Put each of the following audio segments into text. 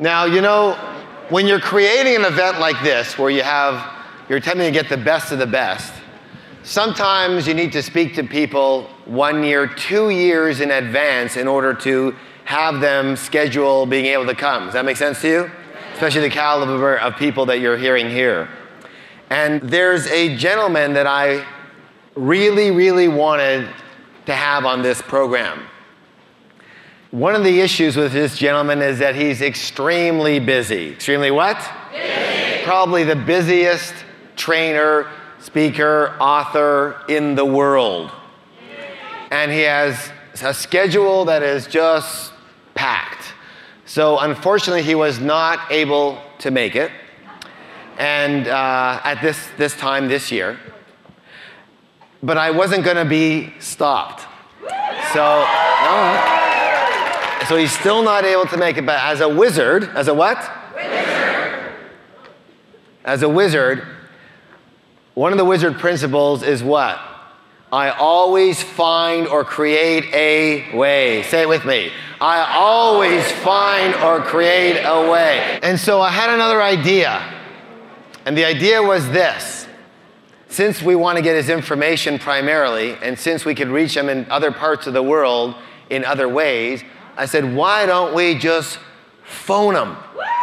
Now, you know, when you're creating an event like this, where you're attempting to get the best of the best, sometimes you need to speak to people 1 year, 2 years in advance in order to have them schedule being able to come. Does that make sense to you? Especially the caliber of people that you're hearing here. And there's a gentleman that I really, really wanted to have on this program. One of the issues with this gentleman is that he's extremely busy. Extremely what? Busy. Probably the busiest trainer, speaker, author in the world. And he has a schedule that is just packed. So unfortunately, he was not able to make it. And at this time this year. But I wasn't going to be stopped. So he's still not able to make it, but as a wizard, as a what? Wizard. As a wizard, one of the wizard principles is what? I always find or create a way. Say it with me. I always find or create a way. And so I had another idea. And the idea was this. Since we want to get his information primarily, and since we could reach him in other parts of the world in other ways, I said, why don't we just phone him?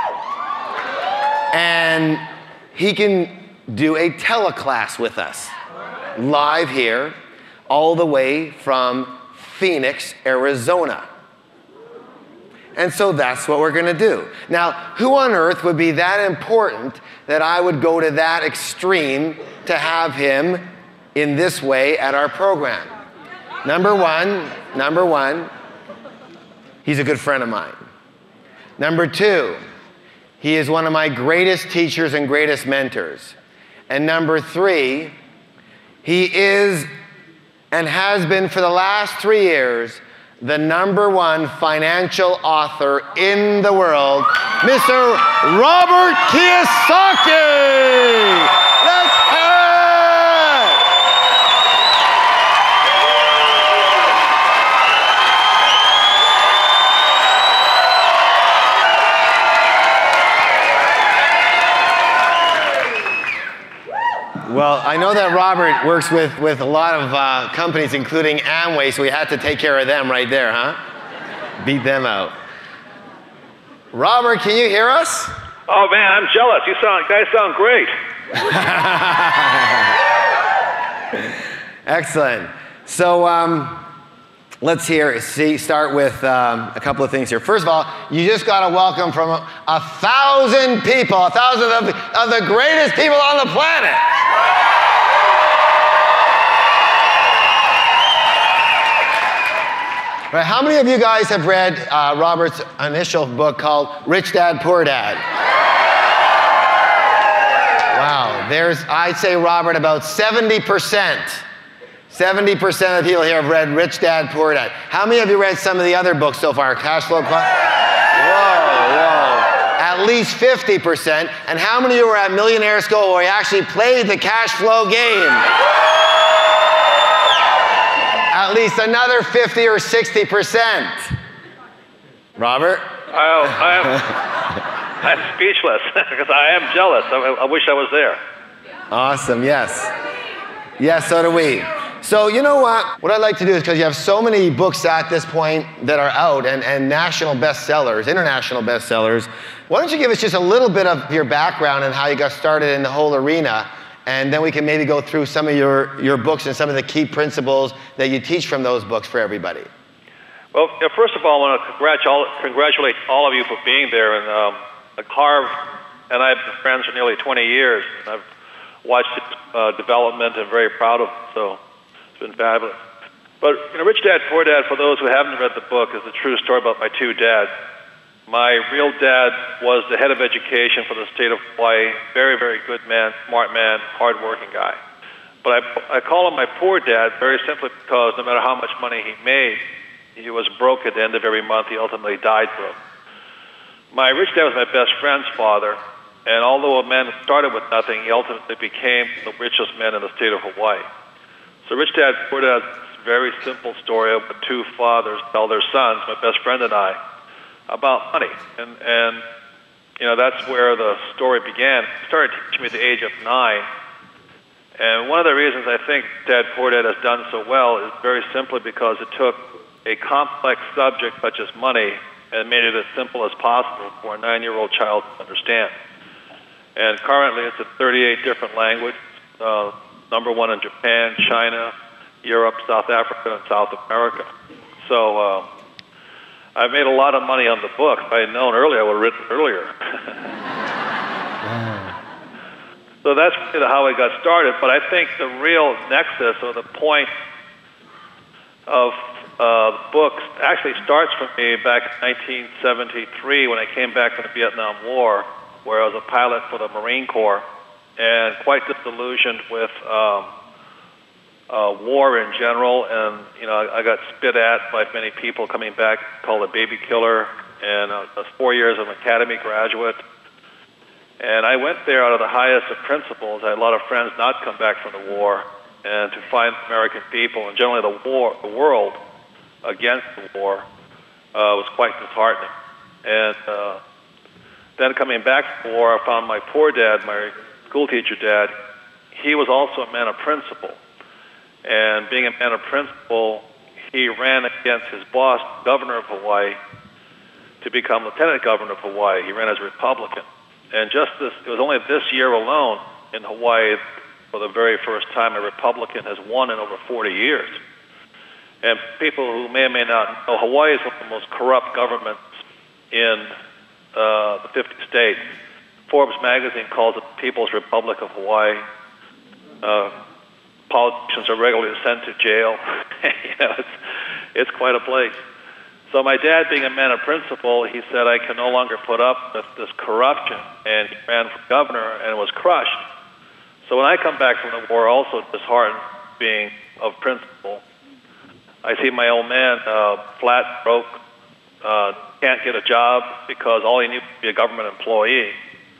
And he can do a teleclass with us, live here, all the way from Phoenix, Arizona. And so that's what we're going to do. Now, who on earth would be that important that I would go to that extreme to have him in this way at our program? Number one, he's a good friend of mine. Number two, he is one of my greatest teachers and greatest mentors. And number three, he is and has been for the last 3 years the #1 financial author in the world, Mr. Robert Kiyosaki. Let's hear it! Well, I know that Robert works with a lot of companies, including Amway, so we had to take care of them right there, huh? Beat them out. Robert, can you hear us? Oh man, I'm jealous. You guys sound great. Excellent. So let's start with a couple of things here. First of all, you just got a welcome from 1,000 people, 1,000 of the greatest people on the planet. Right, how many of you guys have read Robert's initial book called Rich Dad, Poor Dad? Wow, I'd say, Robert, about 70%. 70% of people here have read Rich Dad, Poor Dad. How many of you read some of the other books so far? Cash Flow Club? Whoa. At least 50%. And how many of you were at Millionaire School where you actually played the cash flow game? At least another 50 or 60%. Robert? I'm speechless because I am jealous. I wish I was there. Awesome, yes. Yes, so do we. So you know what? What I'd like to do is, because you have so many books at this point that are out and national bestsellers, international bestsellers, why don't you give us just a little bit of your background and how you got started in the whole arena, and then we can maybe go through some of your books and some of the key principles that you teach from those books for everybody. Well, first of all, I want to congratulate all of you for being there. And Harv and I have been friends for nearly 20 years. And I've watched its development and very proud of it. So it's been fabulous. But Rich Dad, Poor Dad, for those who haven't read the book, is a true story about my two dads. My real dad was the head of education for the state of Hawaii. Very, very good man, smart man, hard-working guy. But I call him my poor dad very simply because no matter how much money he made, he was broke at the end of every month. He ultimately died broke. My rich dad was my best friend's father, and although a man started with nothing, he ultimately became the richest man in the state of Hawaii. So Rich Dad, Poor Dad is a very simple story of two fathers tell their sons, my best friend and I, about money. And that's where the story began. It started teaching me at the age of 9. And one of the reasons I think Dad Poor Dad has done so well is very simply because it took a complex subject such as money and made it as simple as possible for a 9-year-old child to understand. And currently it's in 38 different languages, #1 in Japan, China, Europe, South Africa, and South America. So I've made a lot of money on the book. If I had known earlier, I would have written earlier. So that's really how it got started. But I think the real nexus or the point of the book actually starts for me back in 1973 when I came back from the Vietnam War, where I was a pilot for the Marine Corps and quite disillusioned with war in general. And, I got spit at by many people coming back, called a baby killer, and I was 4 years of an academy graduate. And I went there out of the highest of principles. I had a lot of friends not come back from the war, and to find the American people and generally the world against the war was quite disheartening. And then coming back from the war, I found my poor dad, my school teacher dad. He was also a man of principle. And being a man of principle, he ran against his boss, governor of Hawaii, to become lieutenant governor of Hawaii. He ran as a Republican. And it was only this year alone in Hawaii, for the very first time, a Republican has won in over 40 years. And people who may or may not know, Hawaii is one of the most corrupt governments in the 50 states. Forbes magazine calls it the People's Republic of Hawaii. Politicians are regularly sent to jail. It's quite a place. So my dad, being a man of principle, he said, I can no longer put up with this corruption, and he ran for governor and was crushed. So when I come back from the war, also disheartened, being of principle, I see my old man flat, broke, can't get a job because all he knew was to be a government employee.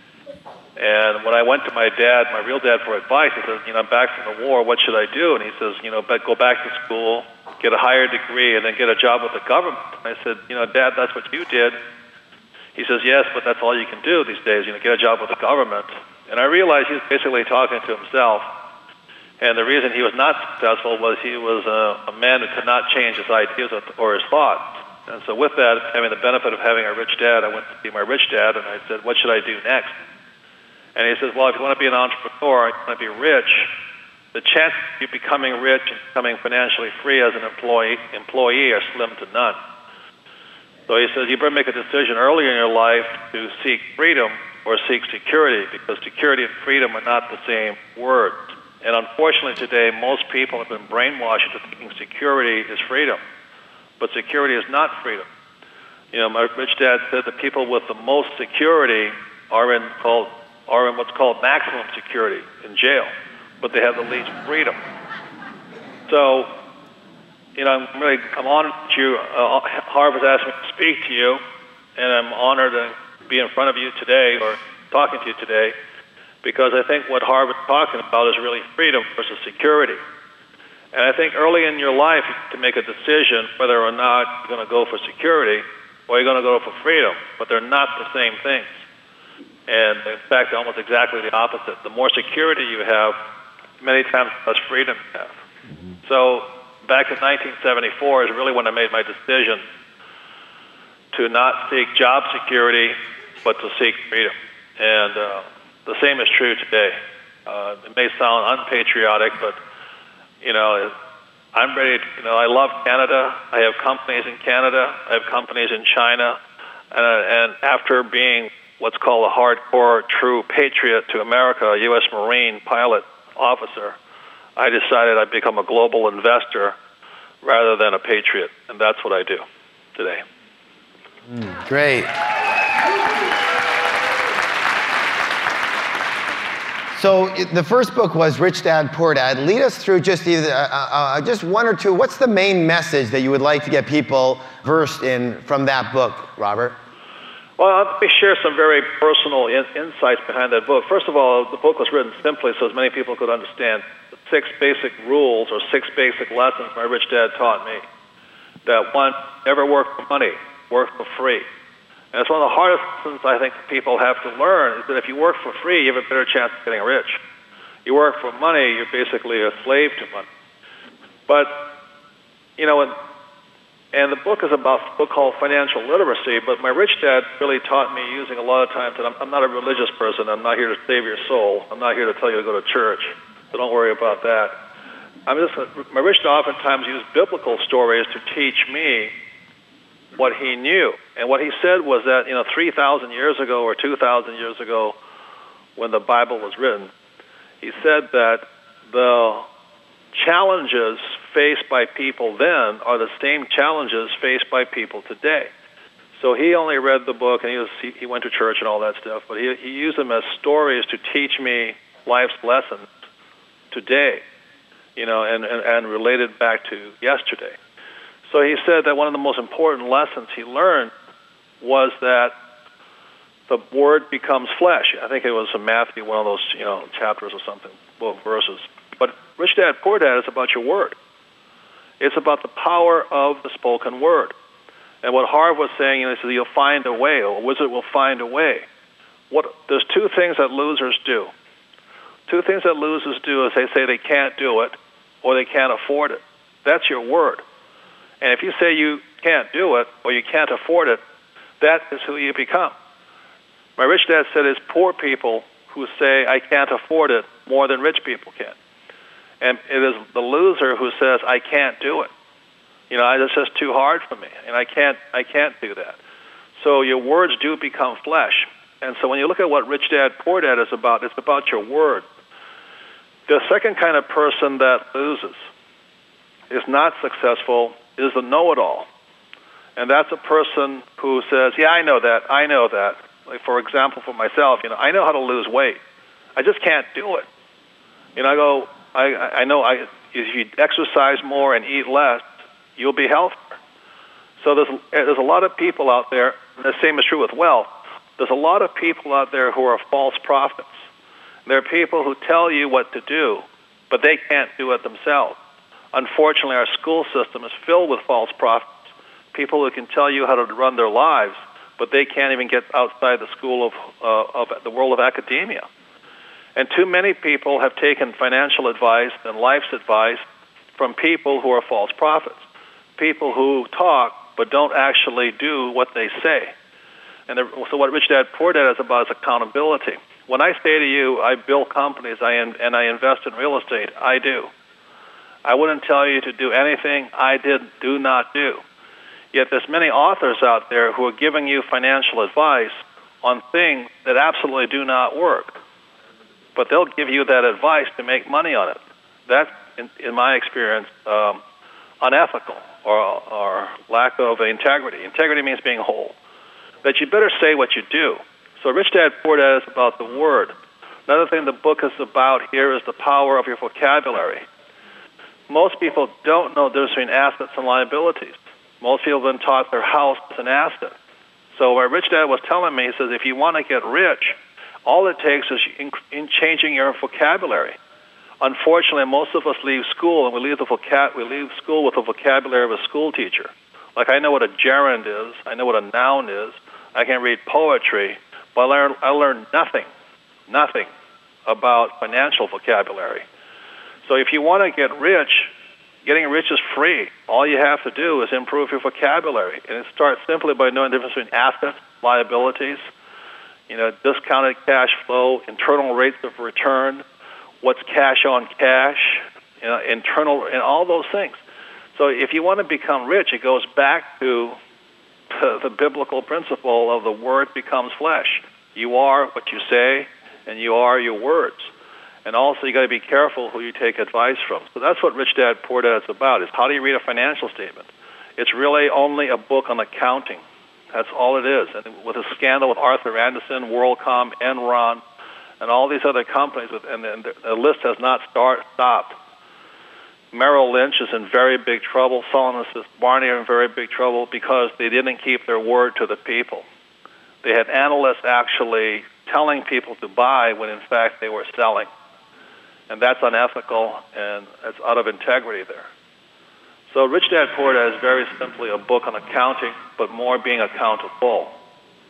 And when I went to my dad, my real dad, for advice, I said, I'm back from the war, what should I do? And he says, go back to school, get a higher degree, and then get a job with the government. And I said, Dad, that's what you did. He says, yes, but that's all you can do these days, get a job with the government. And I realized he was basically talking to himself. And the reason he was not successful was he was a man who could not change his ideas or his thoughts. And so with that, having the benefit of having a rich dad, I went to see my rich dad, and I said, what should I do next? And he says, well, if you want to be an entrepreneur, you want to be rich, the chances of you becoming rich and becoming financially free as an employee are slim to none. So he says, you better make a decision early in your life to seek freedom or seek security, because security and freedom are not the same words. And unfortunately today, most people have been brainwashed into thinking security is freedom. But security is not freedom. My rich dad said that people with the most security are in what's called maximum security, in jail, but they have the least freedom. So, I'm honored that Harv has asked me to speak to you, and I'm honored to be in front of you today, or talking to you today, because I think what Harv is talking about is really freedom versus security. And I think early in your life, you have to make a decision whether or not you're going to go for security or you're going to go for freedom, but they're not the same things. And in fact, almost exactly the opposite. The more security you have, many times the less freedom you have. So back in 1974 is really when I made my decision to not seek job security, but to seek freedom. And the same is true today. It may sound unpatriotic, but I'm ready to, I love Canada. I have companies in Canada. I have companies in China. And after being what's called a hardcore true patriot to America, a U.S. Marine pilot officer, I decided I'd become a global investor rather than a patriot. And that's what I do today. Great. So the first book was Rich Dad, Poor Dad. Lead us through just just one or two. What's the main message that you would like to get people versed in from that book, Robert? Well, let me share some very personal insights behind that book. First of all, the book was written simply so as many people could understand the 6 basic rules or 6 basic lessons my rich dad taught me. That one, never work for money, work for free. And it's one of the hardest lessons I think people have to learn, is that if you work for free, you have a better chance of getting rich. You work for money, you're basically a slave to money. But, you know, and the book is about a book called Financial Literacy, but my rich dad really taught me using a lot of times that I'm not a religious person. I'm not here to save your soul. I'm not here to tell you to go to church, so don't worry about that. My rich dad oftentimes used biblical stories to teach me what he knew. And what he said was that, 3,000 years ago or 2,000 years ago, when the Bible was written, he said that the challenges faced by people then are the same challenges faced by people today. So he only read the book, and he went to church and all that stuff, but he used them as stories to teach me life's lessons today, and related back to yesterday. So he said that one of the most important lessons he learned was that the Word becomes flesh. I think it was in Matthew, one of those chapters or something, verses. But Rich Dad, Poor Dad is about your word. It's about the power of the spoken word. And what Harv was saying, he said, you'll find a way, or a wizard will find a way. There's two things that losers do. Two things that losers do is they say they can't do it or they can't afford it. That's your word. And if you say you can't do it or you can't afford it, that is who you become. My rich dad said it's poor people who say, I can't afford it more than rich people can. And it is the loser who says, I can't do it. It's just too hard for me, and I can't do that. So your words do become flesh. And so when you look at what Rich Dad, Poor Dad is about, it's about your word. The second kind of person that loses, is not successful, is the know-it-all. And that's a person who says, yeah, I know that. Like, for example, for myself, I know how to lose weight. I just can't do it. I know if you exercise more and eat less, you'll be healthier. So there's a lot of people out there, and the same is true with wealth. There's a lot of people out there who are false prophets. There are people who tell you what to do, but they can't do it themselves. Unfortunately, our school system is filled with false prophets, people who can tell you how to run their lives, but they can't even get outside the school of the world of academia. And too many people have taken financial advice and life's advice from people who are false prophets, people who talk but don't actually do what they say. And so what Rich Dad, Poor Dad is about is accountability. When I say to you, I build companies and I invest in real estate, I do. I wouldn't tell you to do anything I do not do. Yet there's many authors out there who are giving you financial advice on things that absolutely do not work. But they'll give you that advice to make money on it. That's, in my experience, unethical or lack of integrity. Integrity means being whole. That you better say what you do. So Rich Dad, Poor Dad is about the word. Another thing the book is about here is the power of your vocabulary. Most people don't know the difference between assets and liabilities. Most people have been taught their house is an asset. So what Rich Dad was telling me, he says, if you want to get rich, all it takes is in changing your vocabulary. Unfortunately, most of us leave school and we leave school with the vocabulary of a school teacher. Like, I know what a gerund is, I know what a noun is, I can read poetry, but I learned nothing about financial vocabulary. So if you want to get rich, getting rich is free. All you have to do is improve your vocabulary. And it starts simply by knowing the difference between assets, liabilities, discounted cash flow, internal rates of return, what's cash on cash, internal, and all those things. So if you want to become rich, it goes back to the biblical principle of the word becomes flesh. You are what you say, and you are your words. And also, you got to be careful who you take advice from. So that's what Rich Dad, Poor Dad is about, is how do you read a financial statement? It's really only a book on accounting. That's all it is. And with a scandal with Arthur Andersen, WorldCom, Enron, and all these other companies, and the list has not stopped. Merrill Lynch is in very big trouble. Solomon Smith Barney are in very big trouble because they didn't keep their word to the people. They had analysts actually telling people to buy when, in fact, they were selling. And that's unethical, and it's out of integrity there. So Rich Dad, Poor Dad is very simply a book on accounting, but more being accountable.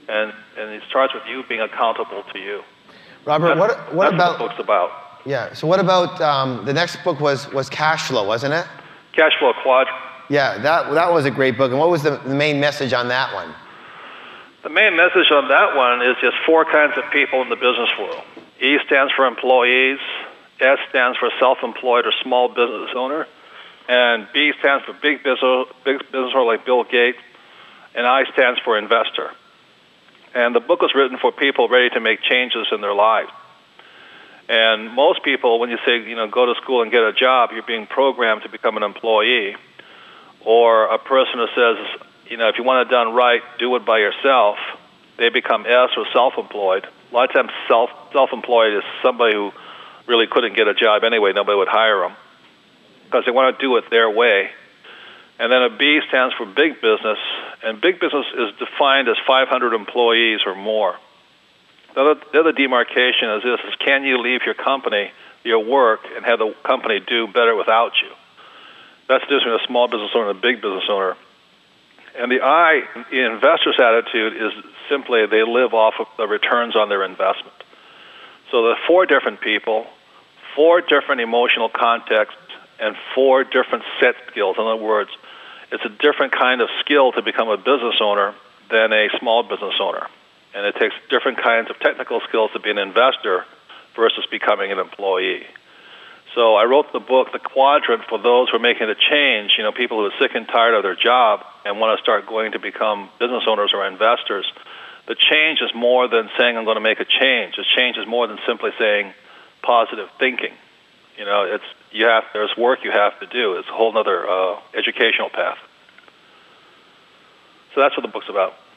and it starts with you being accountable to you. Robert, what that's about what the book's about? Yeah. So what about the next book was Cash Flow, wasn't it? Cash Flow Quadrant. Yeah, that was a great book. And what was the main message on that one? The main message on that one is just 4 kinds of people in the business world. E stands for employees, S stands for self-employed or small business owner, and B stands for big business owner like Bill Gates, and I stands for investor. And the book was written for people ready to make changes in their lives. And most people, when you say, go to school and get a job, you're being programmed to become an employee. Or a person who says, if you want it done right, do it by yourself, they become S or self-employed. A lot of times self-employed is somebody who really couldn't get a job anyway. Nobody would hire them because they want to do it their way. And then a B stands for big business, and big business is defined as 500 employees or more. The other demarcation is this, is can you leave your company, your work, and have the company do better without you? That's the difference between a small business owner and a big business owner. And the I, the investor's attitude, is simply they live off of the returns on their investment. So there are 4 different people, 4 different emotional contexts, and 4 different set skills. In other words, it's a different kind of skill to become a business owner than a small business owner. And it takes different kinds of technical skills to be an investor versus becoming an employee. So I wrote the book, The Quadrant, for those who are making a change, people who are sick and tired of their job and want to start going to become business owners or investors. The change is more than saying I'm going to make a change. The change is more than simply saying positive thinking. There's work you have to do. It's a whole other educational path. So that's what the book's about.